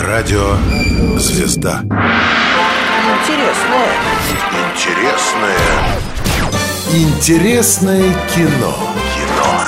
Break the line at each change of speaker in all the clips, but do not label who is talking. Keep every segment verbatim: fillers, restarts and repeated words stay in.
Радио «Звезда».
Интересное.
Интересное. Интересное кино.
Кино.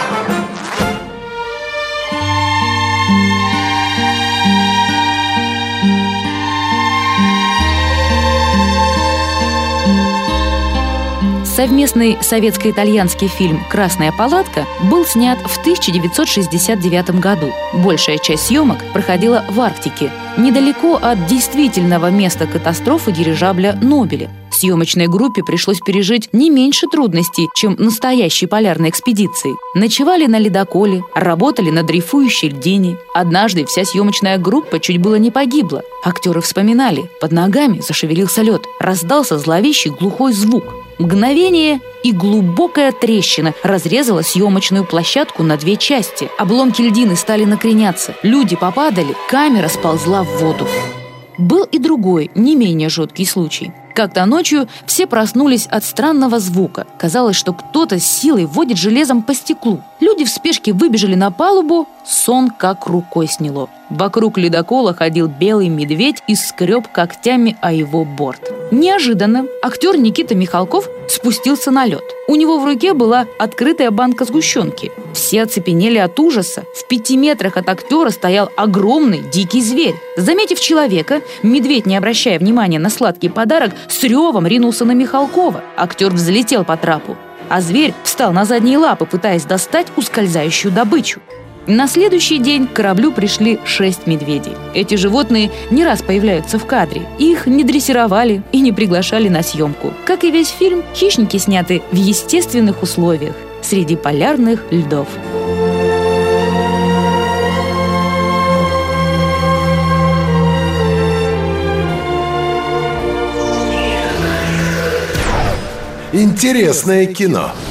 Совместный советско-итальянский фильм «Красная палатка» был снят в тысяча девятьсот шестьдесят девятом году. Большая часть съемок проходила в Арктике, недалеко от действительного места катастрофы дирижабля «Нобеля». Съемочной группе пришлось пережить не меньше трудностей, чем настоящей полярной экспедиции. Ночевали на ледоколе, работали на дрейфующей льдине. Однажды вся съемочная группа чуть было не погибла. Актеры вспоминали, под ногами зашевелился лед, раздался зловещий глухой звук. Мгновение, и глубокая трещина разрезала съемочную площадку на две части. Обломки льдины стали накреняться, люди попадали, камера сползла в воду. Был и другой, не менее жуткий случай. Как-то ночью все проснулись от странного звука. Казалось, что кто-то с силой водит железом по стеклу. Люди в спешке выбежали на палубу, сон как рукой сняло. Вокруг ледокола ходил белый медведь и скреб когтями о его борт. Неожиданно актер Никита Михалков спустился на лед. У него в руке была открытая банка сгущенки. Все оцепенели от ужаса. В пяти метрах от актера стоял огромный дикий зверь. Заметив человека, медведь, не обращая внимания на сладкий подарок, с ревом ринулся на Михалкова. Актер взлетел по трапу, а зверь встал на задние лапы, пытаясь достать ускользающую добычу. На следующий день к кораблю пришли шесть медведей. Эти животные не раз появляются в кадре. Их не дрессировали и не приглашали на съемку. Как и весь фильм, хищники сняты в естественных условиях, среди полярных льдов.
Интересное кино.